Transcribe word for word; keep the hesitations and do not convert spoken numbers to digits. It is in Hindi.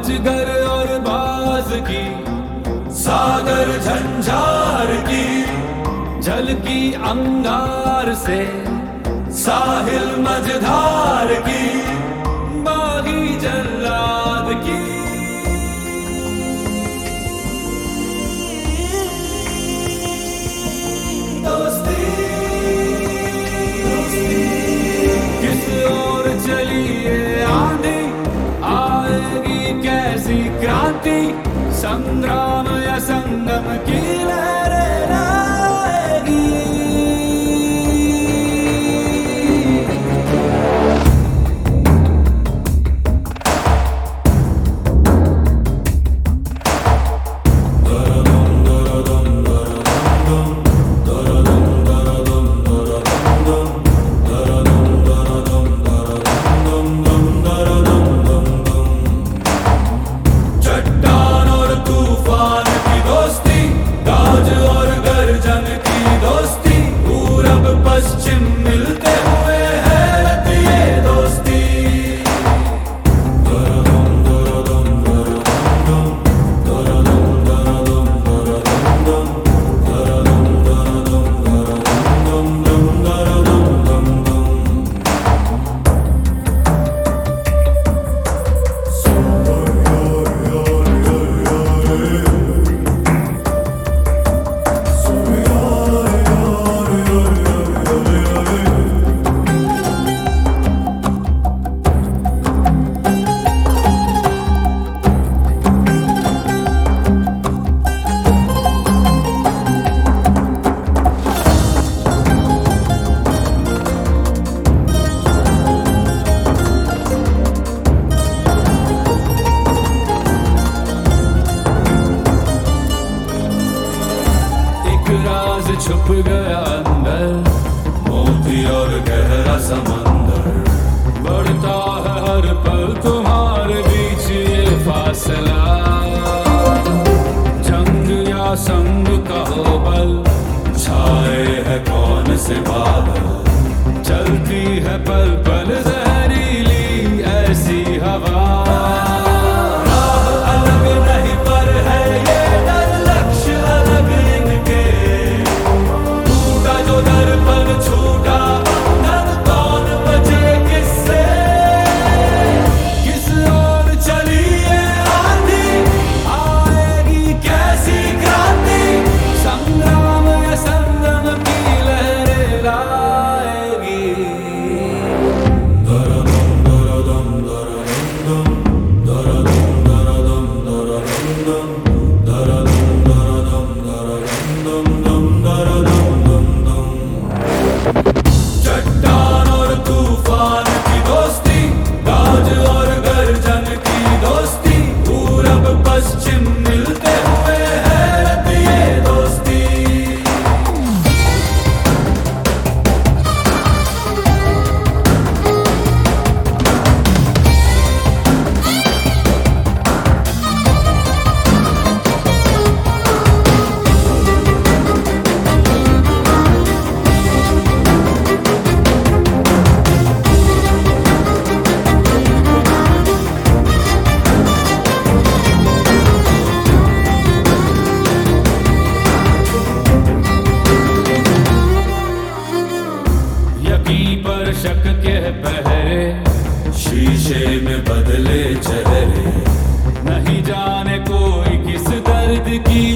अजगर और बाज की, सागर झंझार की, झलकी अंगार से साहिल मझधार की, बागी जल्लाद की। दोस्ती किस ओर चली ये आंधी, आएगी कैसी क्रांति, संग्राम या संगम की लहरें लाएगी। छुप गया अंदर मोती और गहरा समंदर, बढ़ता है हर पल तुम्हारे बीच ये फासला। जंग या संग का हो बल, छाए है कौन से बादल, चलती है पल पल जहरीली ऐसी हवा। पर शक के पहरे, शीशे में बदले चेहरे, नहीं जाने कोई किस दर्द की